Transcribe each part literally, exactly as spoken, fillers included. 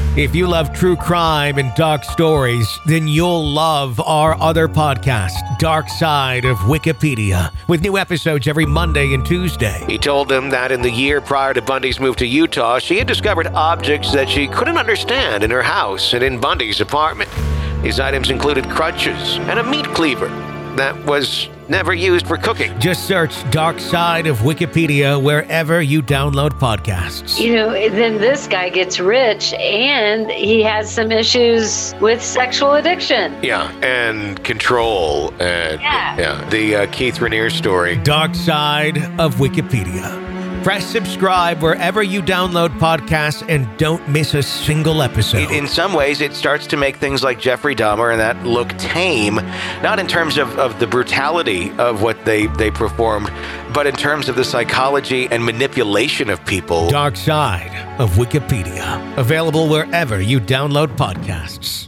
If you love true crime and dark stories, then you'll love our other podcast, Dark Side of Wikipedia, with new episodes every Monday and Tuesday. He told them that in the year prior to Bundy's move to Utah, she had discovered objects that she couldn't understand in her house and in Bundy's apartment. These items included crutches and a meat cleaver that was never used for cooking. Just search Dark Side of Wikipedia wherever you download podcasts. You know, then this guy gets rich and he has some issues with sexual addiction. Yeah, and control. And Yeah. yeah the uh, Keith Raniere story. Dark Side of Wikipedia. Press subscribe wherever you download podcasts and don't miss a single episode. In some ways, it starts to make things like Jeffrey Dahmer and that look tame, not in terms of, of the brutality of what they, they performed, but in terms of the psychology and manipulation of people. Dark Side of Wikipedia. Available wherever you download podcasts.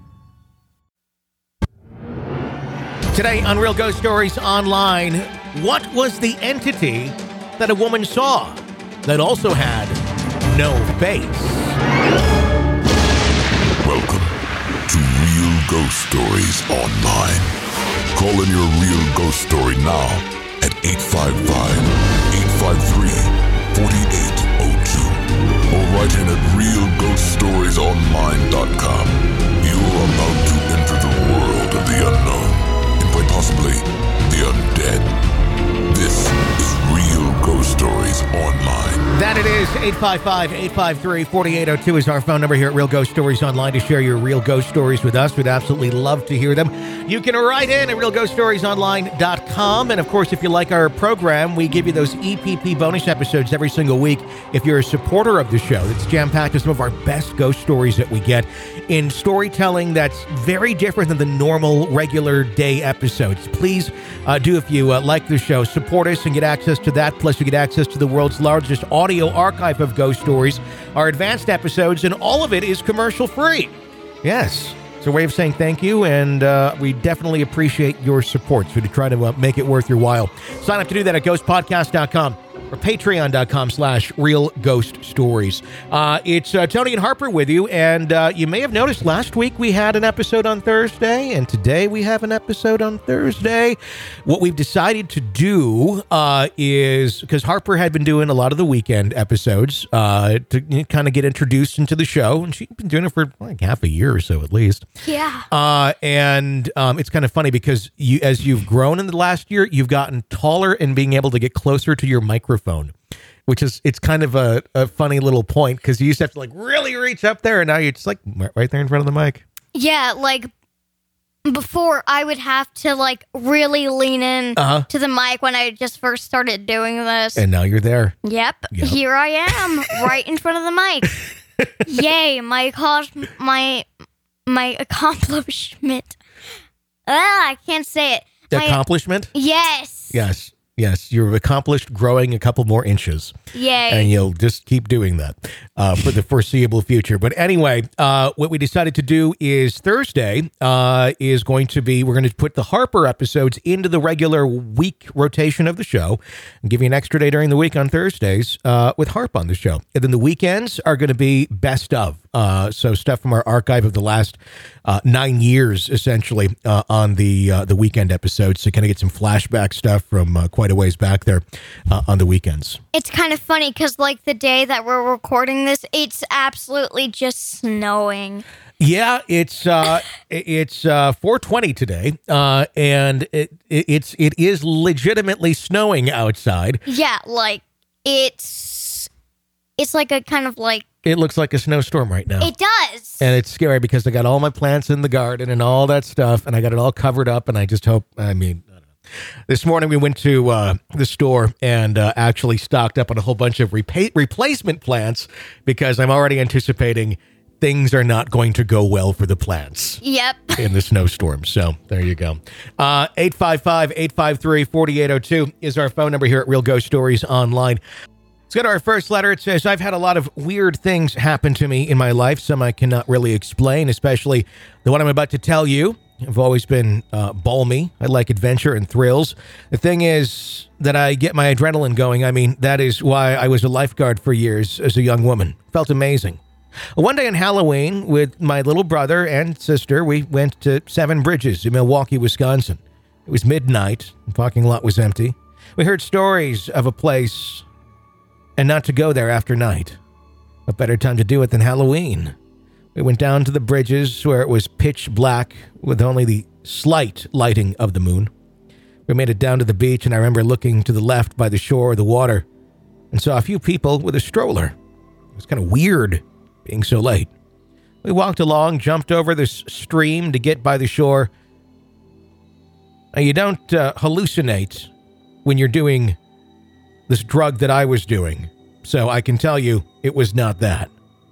Today on Real Ghost Stories Online, what was the entity that a woman saw that also had no face? Welcome to Real Ghost Stories Online. Call in your real ghost story now at eight five five, eight five three, four eight zero two or write in at real ghost stories online dot com. You are about to enter the world of the unknown and quite possibly the undead. This is Real Ghost Stories Online. That it is. eight five five, eight five three, four eight zero two is our phone number here at Real Ghost Stories Online to share your real ghost stories with us. We'd absolutely love to hear them. You can write in at real ghost stories online dot com. And of course, if you like our program, we give you those E P P bonus episodes every single week. If you're a supporter of the show, it's jam-packed with some of our best ghost stories that we get in storytelling that's very different than the normal regular day episodes. Please uh, do, if you uh, like the show, support us and get access to that. Plus, you get access to the world's largest audio archive of ghost stories, our advanced episodes, and all of it is commercial free. Yes. It's a way of saying thank you, and uh, we definitely appreciate your support. So to try to uh, make it worth your while, sign up to do that at ghost podcast dot com or patreon dot com slash real ghost stories. Uh, it's uh, Tony and Harper with you, and uh, you may have noticed last week we had an episode on Thursday, and today we have an episode on Thursday. What we've decided to do uh, is, because Harper had been doing a lot of the weekend episodes uh, to you know, kind of get introduced into the show, and she'd been doing it for like half a year or so at least. Yeah. Uh, and um, it's kind of funny because you, as you've grown in the last year, you've gotten taller and being able to get closer to your microphone, which is, it's kind of a, a funny little point because you used to have to like really reach up there, and now you're just like right there in front of the mic. Yeah, like before I would have to like really lean in Uh-huh. to the mic when I just first started doing this. And now you're there. Yep, Yep. here I am, right in front of the mic. Yay, my accom- my my accomplishment. Ah, I can't say it. My, Accomplishment? yes. Yes. Yes. You've accomplished growing a couple more inches. Yay. And you'll just keep doing that uh, for the foreseeable future. But anyway, uh, what we decided to do is Thursday uh, is going to be, we're going to put the Harper episodes into the regular week rotation of the show and give you an extra day during the week on Thursdays uh, with Harp on the show. And then the weekends are going to be best of. Uh, so stuff from our archive of the last uh, nine years, essentially, uh, on the uh, the weekend episodes. So kind of get some flashback stuff from uh, quite a ways back there uh, on the weekends. It's kind of funny because, like, the day that we're recording this, it's absolutely just snowing. Yeah, it's uh, it's uh, four twenty today, uh, and it, it it's it is legitimately snowing outside. Yeah, like it's it's like a kind of like It looks like a snowstorm right now. it does. And it's scary because I got all my plants in the garden and all that stuff, and I got it all covered up, and I just hope, I mean, I don't know. This morning we went to uh, the store and uh, actually stocked up on a whole bunch of repa- replacement plants because I'm already anticipating things are not going to go well for the plants Yep. in the snowstorm. So there you go. Uh, eight five five, eight five three, four eight zero two is our phone number here at Real Ghost Stories Online. Let's go to our first letter. It says, I've had a lot of weird things happen to me in my life, some I cannot really explain, especially the one I'm about to tell you. I've always been uh, balmy. I like adventure and thrills. The thing is that I get my adrenaline going. I mean, that is why I was a lifeguard for years as a young woman. Felt amazing. One day on Halloween, with my little brother and sister, we went to Seven Bridges in Milwaukee, Wisconsin. It was midnight. The parking lot was empty. We heard stories of a place and not to go there after night. What better time to do it than Halloween? We went down to the bridges where it was pitch black with only the slight lighting of the moon. We made it down to the beach, and I remember looking to the left by the shore of the water and saw a few people with a stroller. It was kind of weird being so late. We walked along, jumped over this stream to get by the shore. Now, you don't uh, hallucinate when you're doing this drug that I was doing, so I can tell you it was not that.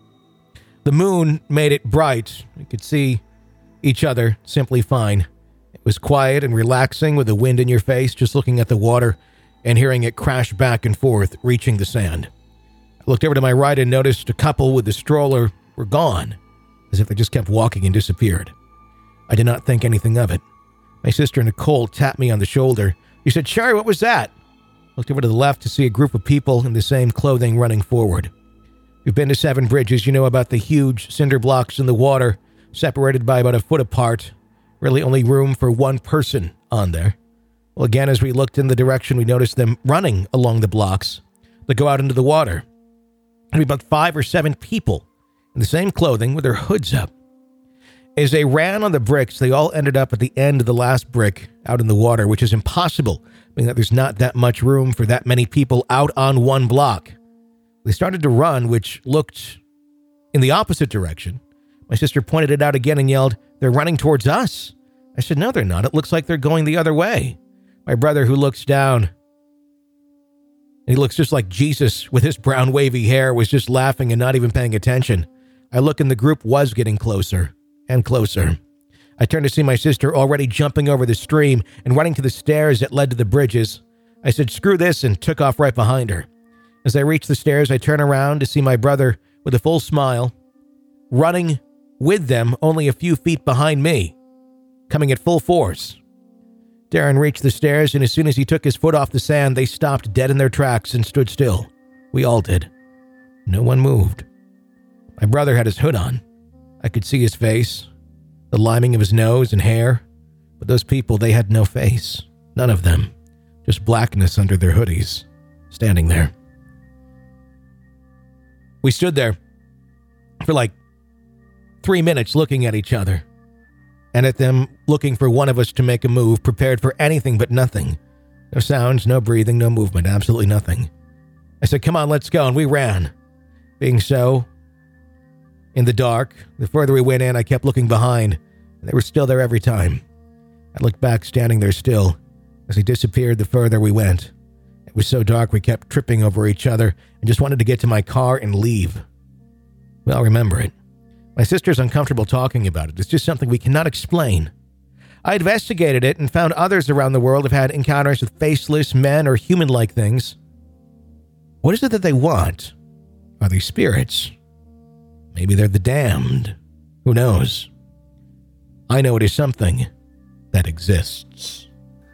The moon made it bright. We could see each other simply fine. It was quiet and relaxing with the wind in your face, just looking at the water and hearing it crash back and forth, reaching the sand. I looked over to my right and noticed a couple with the stroller were gone, as if they just kept walking and disappeared. I did not think anything of it. My sister Nicole tapped me on the shoulder. She said, "Sherry, what was that?" I looked over to the left to see a group of people in the same clothing running forward. We've been to Seven Bridges. You know about the huge cinder blocks in the water, separated by about a foot apart. Really only room for one person on there. Well, again, as we looked in the direction, we noticed them running along the blocks that go out into the water. There'd be about five or seven people in the same clothing with their hoods up. As they ran on the bricks, they all ended up at the end of the last brick out in the water, which is impossible, meaning that there's not that much room for that many people out on one block. They started to run, which looked in the opposite direction. My sister pointed it out again and yelled, "They're running towards us." I said, "No, they're not. It looks like they're going the other way." My brother, who looks down, and he looks just like Jesus with his brown wavy hair, was just laughing and not even paying attention. I look and the group was getting closer and closer. I turned to see my sister already jumping over the stream and running to the stairs that led to the bridges. I said, "Screw this," and took off right behind her. As I reached the stairs, I turn around to see my brother with a full smile, running with them only a few feet behind me, coming at full force. Darren reached the stairs, and as soon as he took his foot off the sand, they stopped dead in their tracks and stood still. We all did. No one moved. My brother had his hood on. I could see his face, the liming of his nose and hair, but those people, they had no face. None of them. Just blackness under their hoodies, standing there. We stood there for like three minutes looking at each other, and at them looking for one of us to make a move, prepared for anything but nothing. No sounds, no breathing, no movement, absolutely nothing. I said, "Come on, let's go," and we ran. Being so, in the dark, the further we went in, I kept looking behind, and they were still there every time. I looked back, standing there still. As he disappeared, the further we went. It was so dark we kept tripping over each other and just wanted to get to my car and leave. We all remember it. My sister's uncomfortable talking about it. It's just something we cannot explain. I investigated it and found others around the world have had encounters with faceless men or human-like things. What is it that they want? Are they spirits? Maybe they're the damned. Who knows? I know it is something that exists.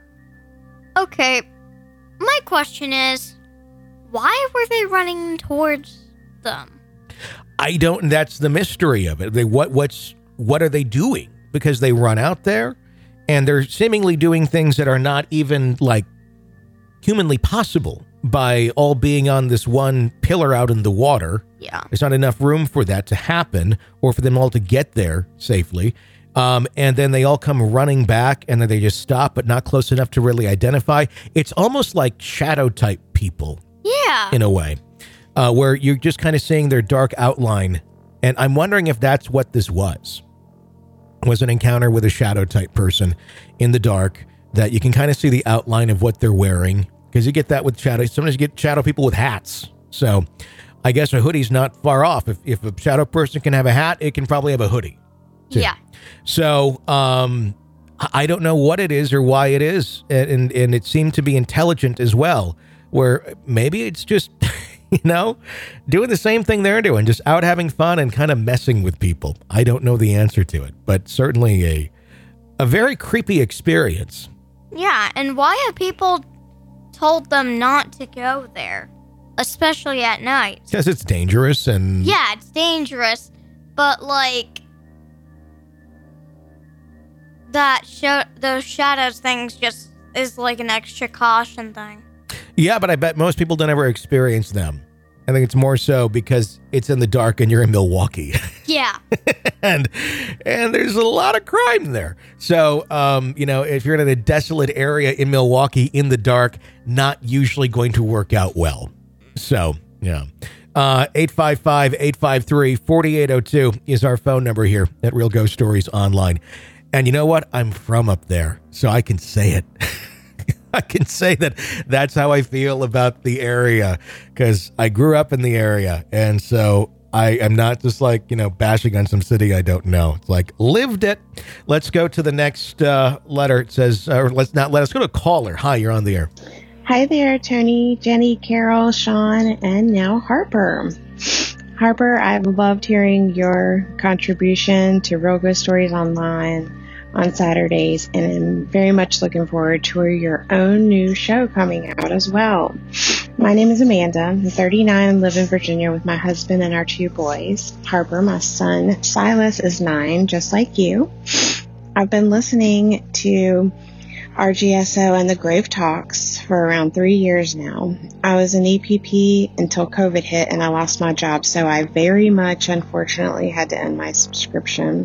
Okay, my question is, why were they running towards them? I don't, and that's the mystery of it. They, what, what's, what are they doing? Because they run out there and they're seemingly doing things that are not even like humanly possible by all being on this one pillar out in the water. Yeah. There's not enough room for that to happen or for them all to get there safely. Um, and then they all come running back and then they just stop, but not close enough to really identify. It's almost like shadow type people. Yeah. In a way. Uh, where you're just kind of seeing their dark outline. And I'm wondering if that's what this was. Was an encounter with a shadow type person in the dark that you can kind of see the outline of what they're wearing. Because you get that with shadow. Sometimes you get shadow people with hats. So I guess a hoodie's not far off. If, if a shadow person can have a hat, it can probably have a hoodie too. Yeah. So um, I don't know what it is or why it is. And, and, and it seemed to be intelligent as well. Where maybe it's just... You know, doing the same thing they're doing, just out having fun and kind of messing with people. I don't know the answer to it, but certainly a a very creepy experience. Yeah, and why have people told them not to go there? especially at night. Because it's dangerous and... Yeah, it's dangerous, but like that show, those shadows things just is like an extra caution thing. Yeah, but I bet most people don't ever experience them. I think it's more so because it's in the dark and you're in Milwaukee. Yeah. and and there's a lot of crime there. So, um, you know, if you're in a desolate area in Milwaukee in the dark, not usually going to work out well. So, yeah. Uh, eight five five, eight five three, four eight zero two is our phone number here at Real Ghost Stories Online. And you know what? I'm from up there, so I can say it. I can say that that's how I feel about the area because I grew up in the area. And so I am not just like, you know, bashing on some city I don't know. It's like lived it. Let's go to the next uh, letter. It says, or let's not let us go to caller. Hi, you're on the air. Hi there, Tony, Jenny, Carol, Sean, and now Harper. Harper, I've loved hearing your contribution to Real Ghost Stories Online on Saturdays, and I'm very much looking forward to your own new show coming out as well. My name is Amanda. I'm thirty-nine and live in Virginia with my husband and our two boys. Harper, my son Silas, is nine, just like you. I've been listening to R G S O and the Grave Talks for around three years now. I was an E P P until COVID hit and I lost my job, so I very much unfortunately had to end my subscription.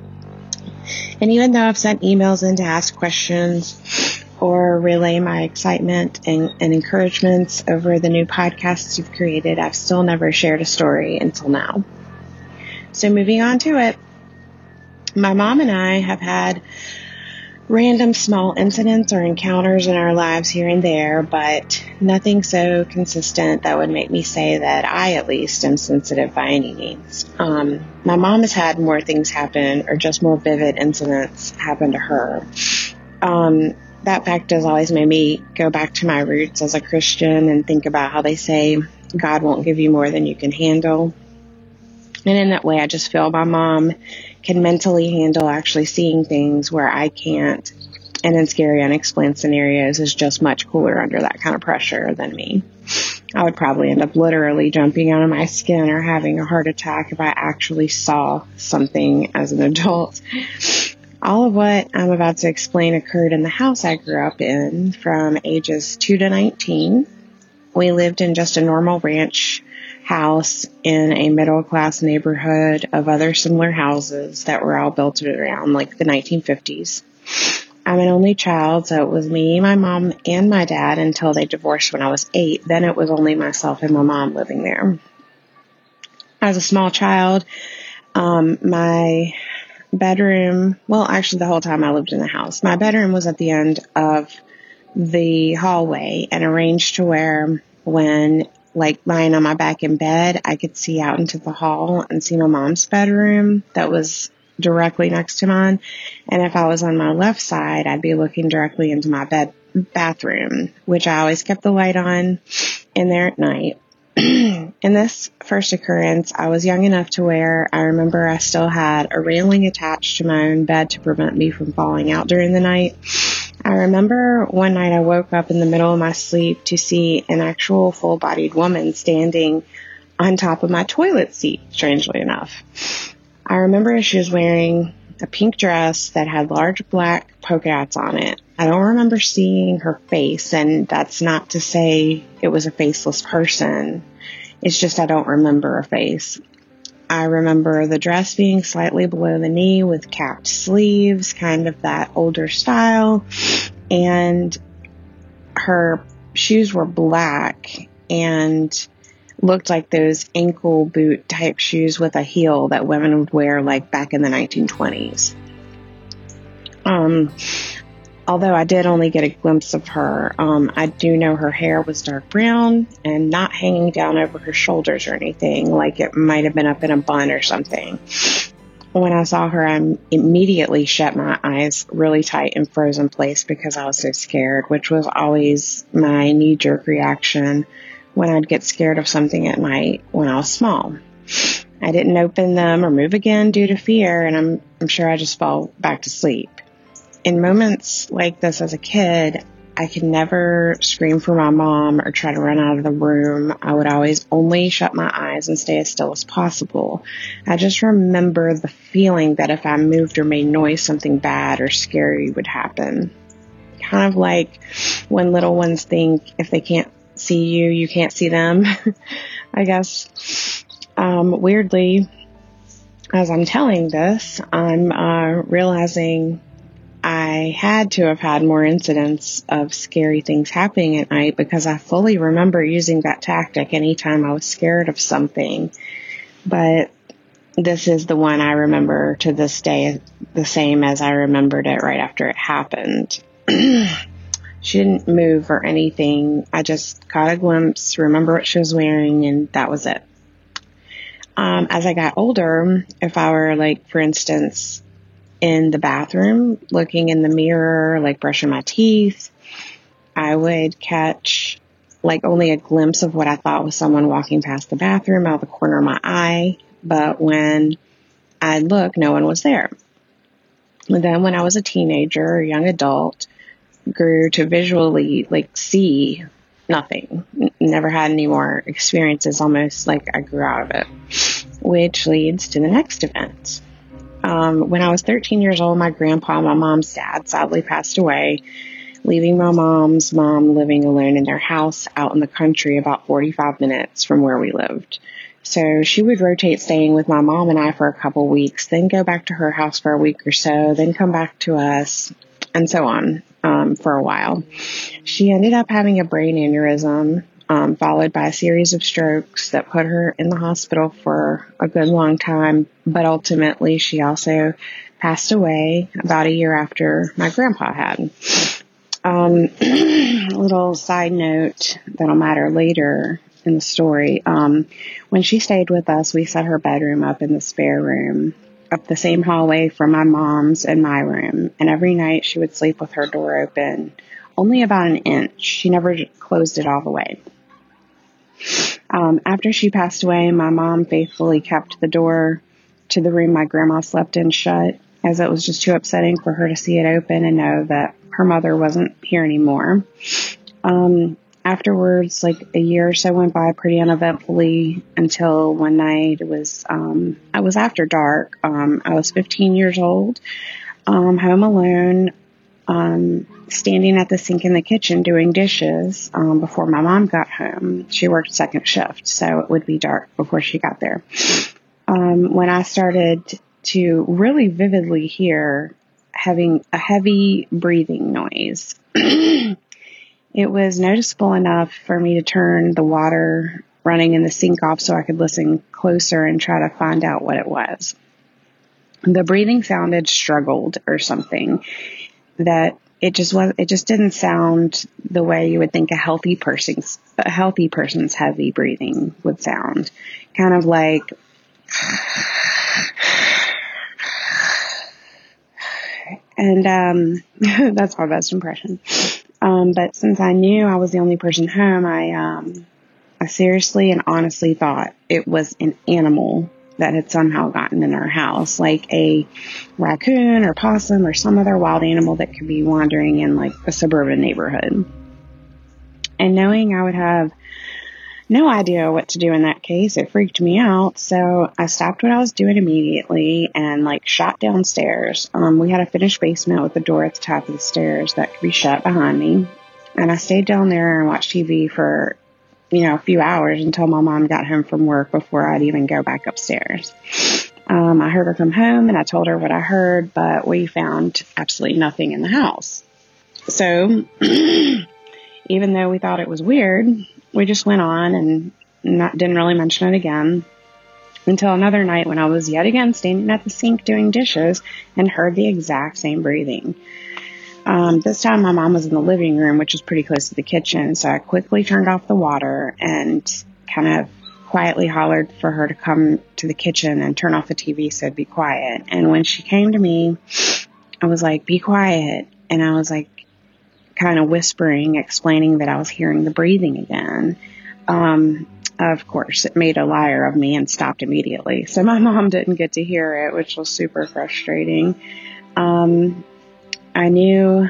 And even though I've sent emails in to ask questions or relay my excitement and, and encouragements over the new podcasts you've created, I've still never shared a story until now. So moving on to it, my mom and I have had random small incidents or encounters in our lives here and there, but nothing so consistent that would make me say that I, at least, am sensitive by any means. Um, my mom has had more things happen, or just more vivid incidents happen to her. Um, that fact has always made me go back to my roots as a Christian and think about how they say God won't give you more than you can handle. And in that way, I just feel my mom can mentally handle actually seeing things where I can't. And in scary, unexplained scenarios is just much cooler under that kind of pressure than me. I would probably end up literally jumping out of my skin or having a heart attack if I actually saw something as an adult. All of what I'm about to explain occurred in the house I grew up in from ages two to nineteen. We lived in just a normal ranch house in a middle-class neighborhood of other similar houses that were all built around like the nineteen fifties. I'm an only child, so it was me, my mom, and my dad until they divorced when I was eight. Then it was only myself and my mom living there. As a small child, um, my bedroom, well, actually the whole time I lived in the house, my bedroom was at the end of the hallway and arranged to where when like lying on my back in bed, I could see out into the hall and see my mom's bedroom that was directly next to mine. And if I was on my left side, I'd be looking directly into my bed bathroom, which I always kept the light on in there at night. In this first occurrence, I was young enough to where I remember I still had a railing attached to my own bed to prevent me from falling out during the night. I remember one night I woke up in the middle of my sleep to see an actual full-bodied woman standing on top of my toilet seat, strangely enough. I remember she was wearing a pink dress that had large black polka dots on it. I don't remember seeing her face, and that's not to say it was a faceless person. It's just I don't remember a face. I remember the dress being slightly below the knee with capped sleeves, kind of that older style, and her shoes were black and looked like those ankle boot type shoes with a heel that women would wear like back in the nineteen twenties. Um, although I did only get a glimpse of her, um, I do know her hair was dark brown and not hanging down over her shoulders or anything, like it might have been up in a bun or something. When I saw her, I immediately shut my eyes really tight and froze in place because I was so scared, which was always my knee-jerk reaction when I'd get scared of something at night when I was small. I didn't open them or move again due to fear, and I'm, I'm sure I just fell back to sleep. In moments like this as a kid, I could never scream for my mom or try to run out of the room. I would always only shut my eyes and stay as still as possible. I just remember the feeling that if I moved or made noise, something bad or scary would happen. Kind of like when little ones think if they can't see you, you can't see them, I guess. Um, weirdly, as I'm telling this, I'm uh, realizing I had to have had more incidents of scary things happening at night because I fully remember using that tactic anytime I was scared of something. But this is the one I remember to this day the same as I remembered it right after it happened. She didn't move or anything. I just caught a glimpse, remember what she was wearing, and that was it. Um, as I got older, if I were, like, for instance, in the bathroom, looking in the mirror, like brushing my teeth, I would catch like only a glimpse of what I thought was someone walking past the bathroom out of the corner of my eye. But when I'd look, no one was there. And then when I was a teenager or young adult, grew to visually like see nothing. Never had any more experiences, almost like I grew out of it, which leads to the next event. Um, when I was thirteen years old, my grandpa, my mom's dad, sadly passed away, leaving my mom's mom living alone in their house out in the country about forty-five minutes from where we lived. So she would rotate staying with my mom and I for a couple weeks, then go back to her house for a week or so, then come back to us, and so on, um, for a while. She ended up having a brain aneurysm, Um, followed by a series of strokes that put her in the hospital for a good long time. But ultimately, she also passed away about a year after my grandpa had. Um, little side note that'll matter later in the story. Um, when she stayed with us, we set her bedroom up in the spare room, up the same hallway from my mom's and my room. And every night she would sleep with her door open, only about an inch. She never closed it all the way. Um, after she passed away, my mom faithfully kept the door to the room my grandma slept in shut, as it was just too upsetting for her to see it open and know that her mother wasn't here anymore. Um, afterwards, like a year or so went by pretty uneventfully until one night it was, um, I was after dark. Um, I was fifteen years old, um, home alone, um, standing at the sink in the kitchen doing dishes um, before my mom got home. She worked second shift, so it would be dark before she got there. Um, when I started to really vividly hear having a heavy breathing noise, it was noticeable enough for me to turn the water running in the sink off so I could listen closer and try to find out what it was. The breathing sounded struggled or something, that it just was, it just didn't sound the way you would think a healthy person's, a healthy person's heavy breathing would sound. Kind of like, and, um, that's my best impression. Um, but since I knew I was the only person home, I, um, I seriously and honestly thought it was an animal that had somehow gotten in our house, like a raccoon or possum or some other wild animal that could be wandering in like a suburban neighborhood. And knowing I would have no idea what to do in that case, it freaked me out. So I stopped what I was doing immediately and like shot downstairs. Um, we had a finished basement with a door at the top of the stairs that could be shut behind me. And I stayed down there and watched T V for you know, a few hours until my mom got home from work before I'd even go back upstairs. Um, I heard her come home and I told her what I heard, but we found absolutely nothing in the house. So even though we thought it was weird, we just went on and not, didn't really mention it again until another night when I was yet again standing at the sink doing dishes and heard the exact same breathing. Um, this time my mom was in the living room, which was pretty close to the kitchen. So I quickly turned off the water and kind of quietly hollered for her to come to the kitchen and turn off the T V. So be quiet. And when she came to me, I was like, be quiet. And I was like, kind of whispering, explaining that I was hearing the breathing again. Um, of course, it made a liar of me and stopped immediately. So my mom didn't get to hear it, which was super frustrating. Um, I knew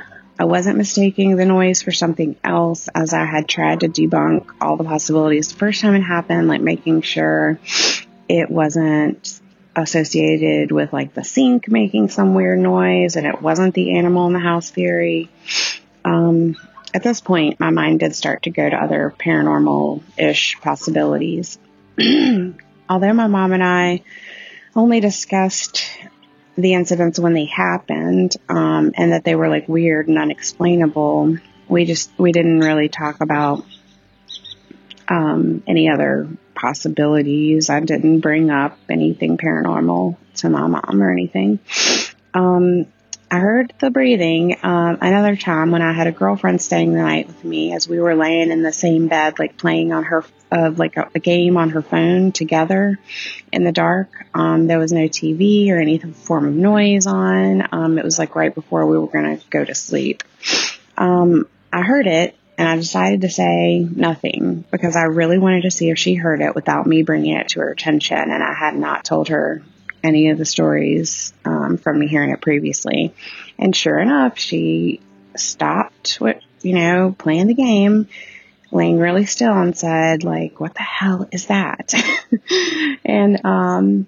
I wasn't mistaking the noise for something else, as I had tried to debunk all the possibilities the first time it happened, like making sure it wasn't associated with like the sink making some weird noise and it wasn't the animal in the house theory. Um, at this point, my mind did start to go to other paranormal-ish possibilities. Although my mom and I only discussed the incidents when they happened, um, and that they were like weird and unexplainable, we just, we didn't really talk about, um, any other possibilities. I didn't bring up anything paranormal to my mom or anything. Um, I heard the breathing, um, another time when I had a girlfriend staying the night with me, as we were laying in the same bed, like playing on her, uh, like a, a game on her phone together in the dark. Um, there was no T V or any form of noise on. Um, it was like right before we were going to go to sleep. Um, I heard it and I decided to say nothing because I really wanted to see if she heard it without me bringing it to her attention. And I had not told her any of the stories, um, from me hearing it previously. And sure enough, she stopped what, you know, playing the game, laying really still and said, like, what the hell is that? and, um,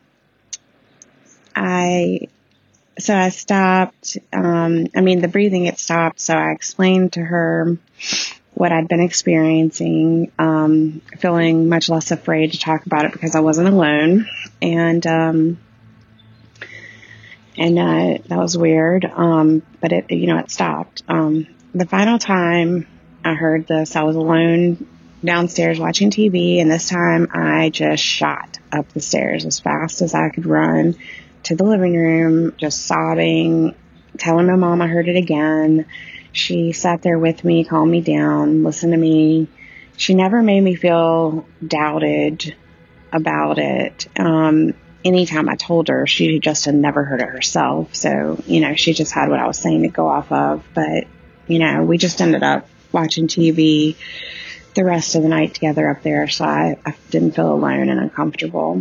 I, so I stopped, um, I mean, the breathing had stopped. So I explained to her what I'd been experiencing, um, feeling much less afraid to talk about it because I wasn't alone. And, um, and, uh, that was weird. Um, but it, you know, it stopped. Um, the final time I heard this, I was alone downstairs watching T V. And this time I just shot up the stairs as fast as I could run to the living room, just sobbing, telling my mom I heard it again. She sat there with me, calmed me down, listened to me. She never made me feel doubted about it. Um, anytime I told her, she just had never heard it herself. So, you know, she just had what I was saying to go off of. But, you know, we just ended up watching T V the rest of the night together up there. So I, I didn't feel alone and uncomfortable.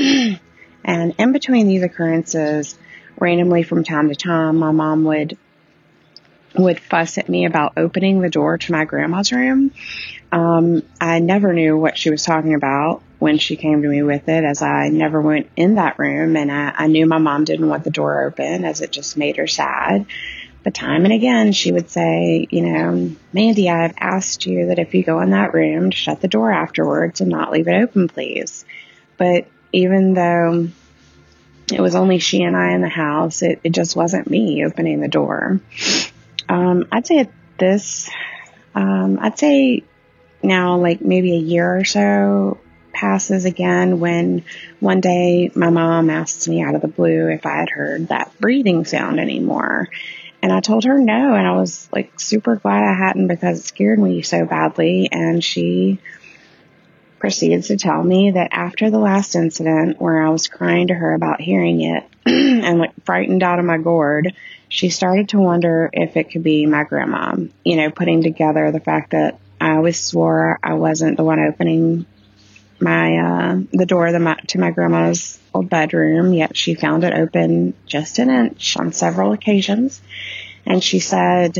And in between these occurrences, randomly from time to time, my mom would would fuss at me about opening the door to my grandma's room. Um, I never knew what she was talking about when she came to me with it, as I never went in that room, and I, I knew my mom didn't want the door open, as it just made her sad. But time and again, she would say, you know, Mandy, I've asked you that if you go in that room to shut the door afterwards and not leave it open, please. But even though it was only she and I in the house, it, it just wasn't me opening the door. Um, I'd say at this, um, I'd say now like maybe a year or so passes again when one day my mom asked me out of the blue if I had heard that breathing sound anymore. And I told her no, and I was like super glad I hadn't because it scared me so badly. And she proceeds to tell me that after the last incident where I was crying to her about hearing it and like frightened out of my gourd, she started to wonder if it could be my grandma, you know, putting together the fact that I always swore I wasn't the one opening my, uh, the door to my, to my grandma's old bedroom, yet she found it open just an inch on several occasions. And she said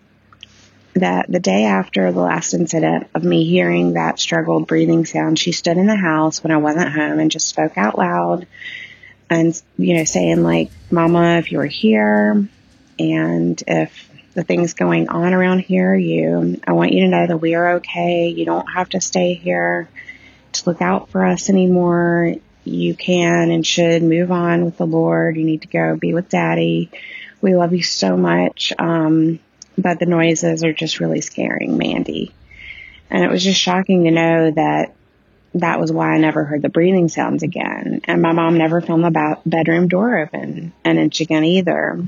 that the day after the last incident of me hearing that struggled breathing sound, she stood in the house when I wasn't home and just spoke out loud and, you know, saying like, Mama, if you were here and if the things going on around here, you, I want you to know that we are okay. You don't have to stay here to look out for us anymore. You can and should move on with the Lord. You need to go be with Daddy. We love you so much. Um, but the noises are just really scaring Mandy. And it was just shocking to know that that was why I never heard the breathing sounds again. And my mom never found the ba- bedroom door open an inch again either.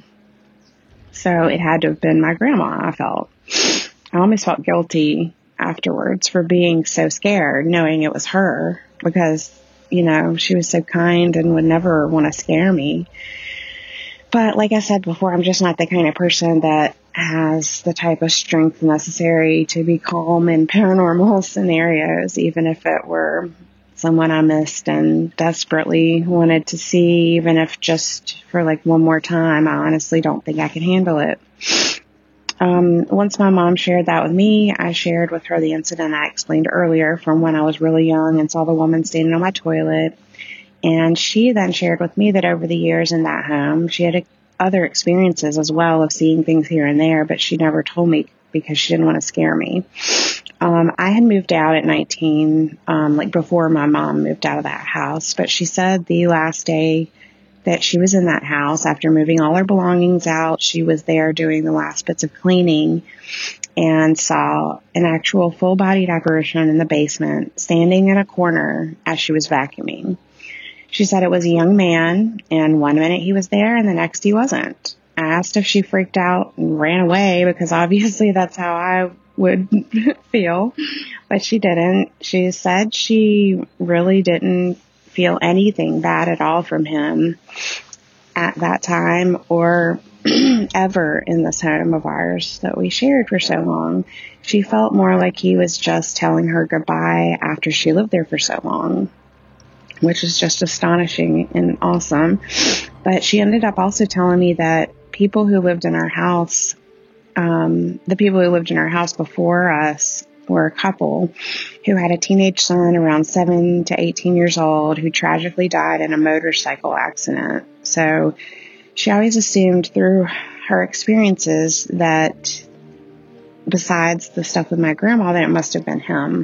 So it had to have been my grandma, I felt. I almost felt guilty afterwards for being so scared, knowing it was her, because, you know, she was so kind and would never want to scare me. But like I said before, I'm just not the kind of person that has the type of strength necessary to be calm in paranormal scenarios, even if it were someone I missed and desperately wanted to see, even if just for like one more time. I honestly don't think I could handle it. Um, once my mom shared that with me, I shared with her the incident I explained earlier from when I was really young and saw the woman standing on my toilet. And she then shared with me that over the years in that home, she had other experiences as well of seeing things here and there, but she never told me because she didn't want to scare me. Um, I had moved out at nineteen, um, like before my mom moved out of that house, but she said the last day that she was in that house after moving all her belongings out, she was there doing the last bits of cleaning and saw an actual full-bodied apparition in the basement standing in a corner as she was vacuuming. She said it was a young man, and one minute he was there and the next he wasn't. I asked if she freaked out and ran away because obviously that's how I would feel, but she didn't. She said she really didn't feel anything bad at all from him at that time or ever in this home of ours that we shared for so long. She felt more like he was just telling her goodbye after she lived there for so long, which is just astonishing and awesome. But she ended up also telling me that people who lived in our house, um, the people who lived in our house before us were a couple who had a teenage son around seven to eighteen years old who tragically died in a motorcycle accident. So she always assumed through her experiences that besides the stuff with my grandma, that it must have been him.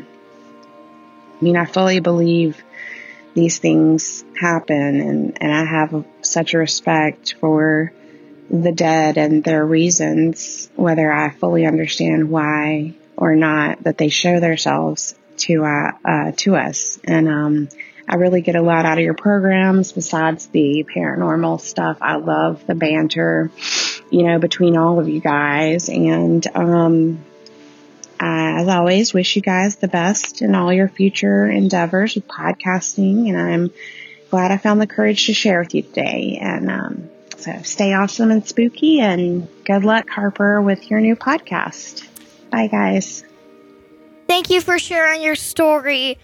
I mean, I fully believe these things happen, and, and I have such a respect for the dead and their reasons, whether I fully understand why or not, that they show themselves to uh, uh, to us. And um, I really get a lot out of your programs besides the paranormal stuff. I love the banter, you know, between all of you guys. And um, I, as always, wish you guys the best in all your future endeavors with podcasting. And I'm glad I found the courage to share with you today. And um, so stay awesome and spooky, and good luck, Harper, with your new podcast. Bye, guys. Thank you for sharing your story.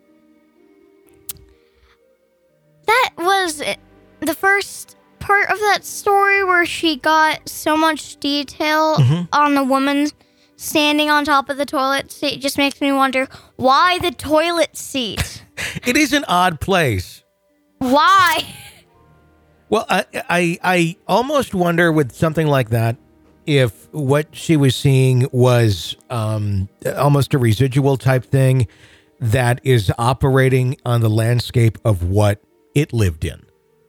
That was the first part of that story where she got so much detail mm-hmm. on the woman standing on top of the toilet seat. It just makes me wonder, why the toilet seat? It is an odd place. Why? Well, I, I I almost wonder with something like that if what she was seeing was um, almost a residual type thing that is operating on the landscape of what it lived in.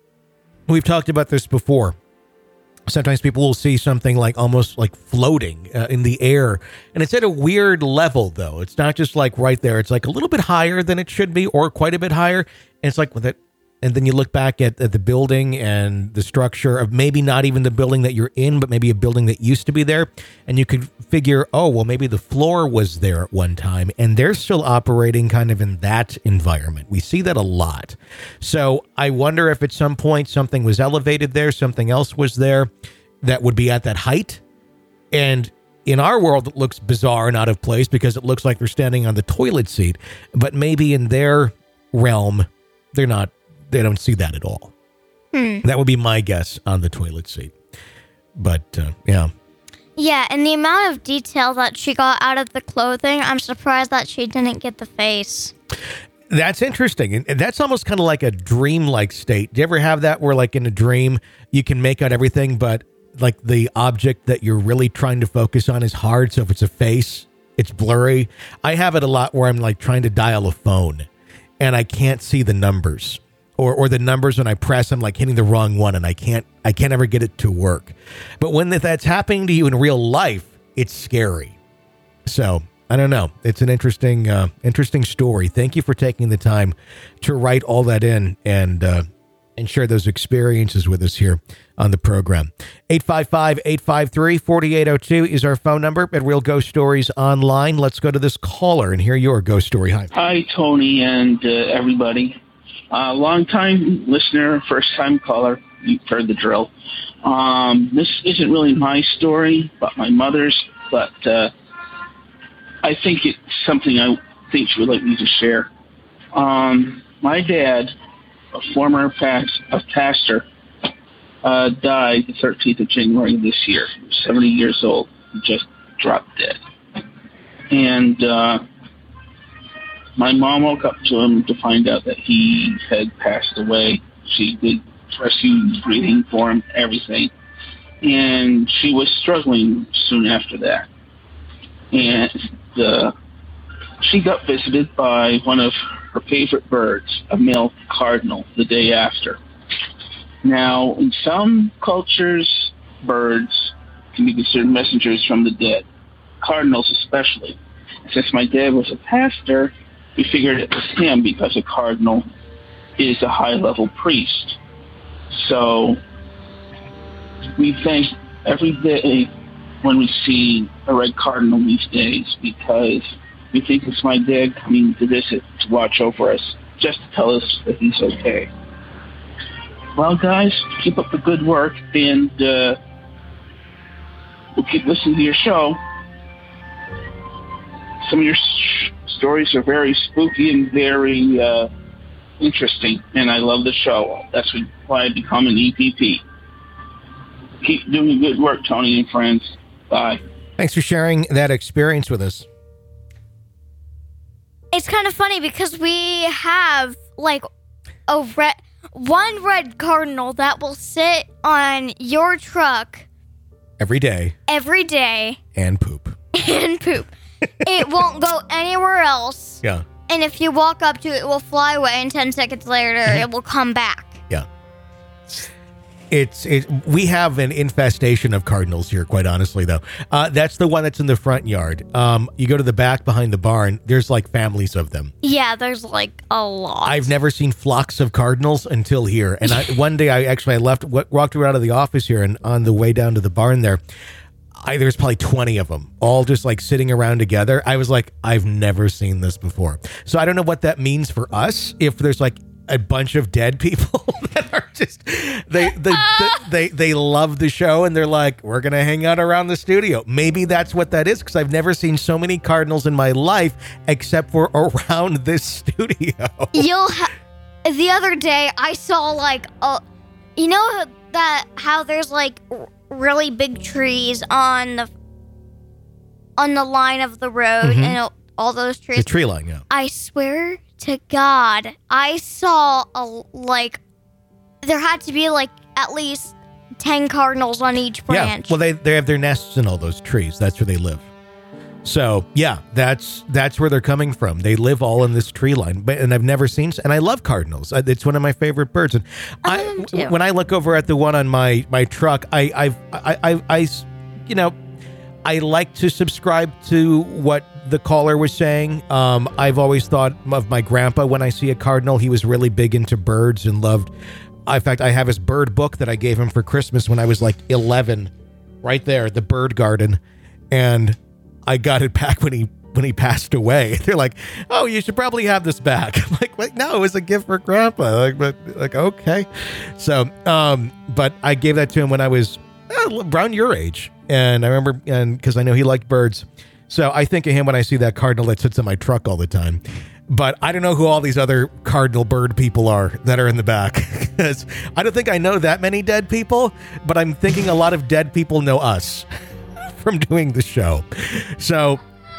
We've talked about this before. Sometimes people will see something like almost like floating uh, in the air, and it's at a weird level, though. It's not just like right there. It's like a little bit higher than it should be, or quite a bit higher. And it's like with it. And then you look back at, at the building and the structure of maybe not even the building that you're in, but maybe a building that used to be there. And you could figure, oh, well, maybe the floor was there at one time, and they're still operating kind of in that environment. We see that a lot. So I wonder if at some point something was elevated there, something else was there that would be at that height. And in our world, it looks bizarre and out of place because it looks like they're standing on the toilet seat. But maybe in their realm, they're not. They don't see that at all. Hmm. That would be my guess on the toilet seat. But, uh, yeah. Yeah, and the amount of detail that she got out of the clothing, I'm surprised that she didn't get the face. That's interesting. And that's almost kind of like a dream-like state. Do you ever have that where, like, in a dream, you can make out everything, but, like, the object that you're really trying to focus on is hard? So if it's a face, it's blurry. I have it a lot where I'm, like, trying to dial a phone, and I can't see the numbers. Or, or the numbers when I press, I'm like hitting the wrong one, and I can't, I can't ever get it to work. But when that's happening to you in real life, it's scary. So I don't know. It's an interesting, uh, interesting story. Thank you for taking the time to write all that in and uh, and share those experiences with us here on the program. eight five five, eight five three, four eight zero two is our phone number at Real Ghost Stories Online. Let's go to this caller and hear your ghost story. Hi, Hi, Tony, and uh, everybody. Uh, long-time listener, first-time caller. You've heard the drill. Um, this isn't really my story, but my mother's, but uh, I think it's something I think she would like me to share. Um, my dad, a former past, a pastor, uh, died the thirteenth of January this year. He was seventy years old. He just dropped dead. And uh, my mom woke up to him to find out that he had passed away. She did rescue breathing for him, everything. And she was struggling soon after that. And uh, she got visited by one of her favorite birds, a male cardinal, the day after. Now, in some cultures, birds can be considered messengers from the dead, cardinals especially. Since my dad was a pastor, we figured it was him because a cardinal is a high-level priest. So we thank every day when we see a red cardinal these days because we think it's my dad coming to visit to watch over us, just to tell us that he's okay. Well, guys, keep up the good work, and uh, we'll keep listening to your show. Some of your sh- stories are very spooky and very uh, interesting, and I love the show. That's why I become an E P P. Keep doing good work, Tony and friends. Bye. Thanks for sharing that experience with us. It's kind of funny because we have like a red, one red cardinal that will sit on your truck Every day. every day And poop. and poop. It won't go anywhere else. Yeah. And if you walk up to it, it will fly away, and ten seconds later, it will come back. Yeah. It's it. We have an infestation of cardinals here, quite honestly, though. Uh, that's the one that's in the front yard. Um, you go to the back behind the barn, there's like families of them. Yeah, there's like a lot. I've never seen flocks of cardinals until here. And I, one day I actually I left, walked around to the office here, and on the way down to the barn there, I, there's probably twenty of them, all just like sitting around together. I was like, I've never seen this before. So I don't know what that means for us, if there's like a bunch of dead people that are just, they, they, they, they love the show and they're like, we're going to hang out around the studio. Maybe that's what that is, because I've never seen so many cardinals in my life except for around this studio. You'll ha- the other day I saw like a, you know that how there's like r- really big trees on the on the line of the road, Mhm. and all those trees. The tree line, yeah. I swear to God, I saw a like there had to be like at least ten cardinals on each branch. Yeah, well, they they have their nests in all those trees. That's where they live. So yeah, that's that's where they're coming from. They live all in this tree line. But and I've never seen, and I love cardinals. It's one of my favorite birds. And I I, love them too. when I look over at the one on my my truck, I I've, I I I you know, I like to subscribe to what the caller was saying. Um, I've always thought of my grandpa when I see a cardinal. He was really big into birds and loved. In fact, I have his bird book that I gave him for Christmas when I was like eleven, right there, the Bird Garden, and I got it back when he when he passed away. They're like, "Oh, you should probably have this back." I'm like, "Like, no, it was a gift for Grandpa." Like, but like, okay. So, um, but I gave that to him when I was uh, around your age, and I remember, and because I know he liked birds, so I think of him when I see that cardinal that sits in my truck all the time. But I don't know who all these other cardinal bird people are that are in the back. Because I don't think I know that many dead people, but I'm thinking a lot of dead people know us from doing the show. So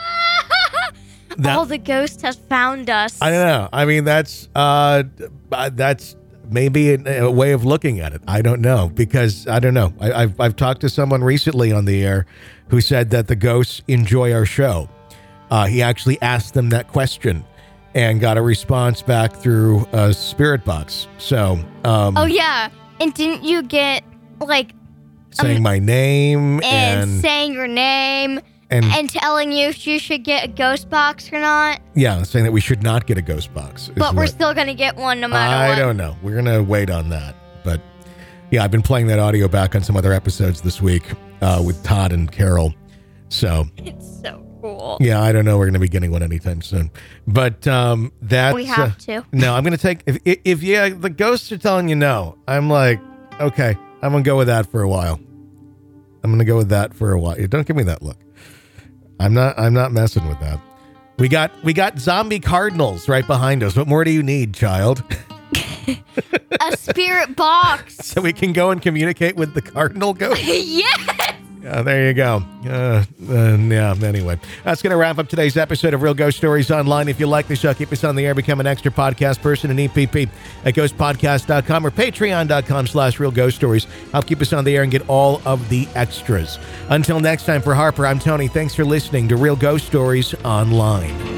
that, all the ghost has found us. I don't know. I mean, that's uh, that's maybe a, a way of looking at it. I don't know, because I don't know. I, I've I've talked to someone recently on the air who said that the ghosts enjoy our show. Uh, he actually asked them that question and got a response back through a spirit box. So, um, Oh yeah, and didn't you get like saying um, my name and, and saying your name and, and telling you if you should get a ghost box or not? yeah, saying that we should not get a ghost box. is But we're what- still gonna get one no matter I what. don't know. We're gonna wait on that. But yeah, I've been playing that audio back on some other episodes this week uh, with Todd and Carol. So It's so cool. yeah, I don't know. We're gonna be getting one anytime soon. But um, that's We have uh, to. No, I'm gonna take if, if if yeah the ghosts are telling you no, I'm like, okay, I'm gonna go with that for a while. I'm gonna go with that for a while. Don't give me that look. I'm not I'm not messing with that. We got we got zombie cardinals right behind us. What more do you need, child? A spirit box. So we can go and communicate with the cardinal ghost. Yes. Uh, there you go. Uh, uh, yeah, anyway. That's going to wrap up today's episode of Real Ghost Stories Online. If you like the show, keep us on the air, become an extra podcast person at E P P at ghost podcast dot com or patreon.com slash Real Ghost Stories. Help keep us on the air and get all of the extras. Until next time, for Harper, I'm Tony. Thanks for listening to Real Ghost Stories Online.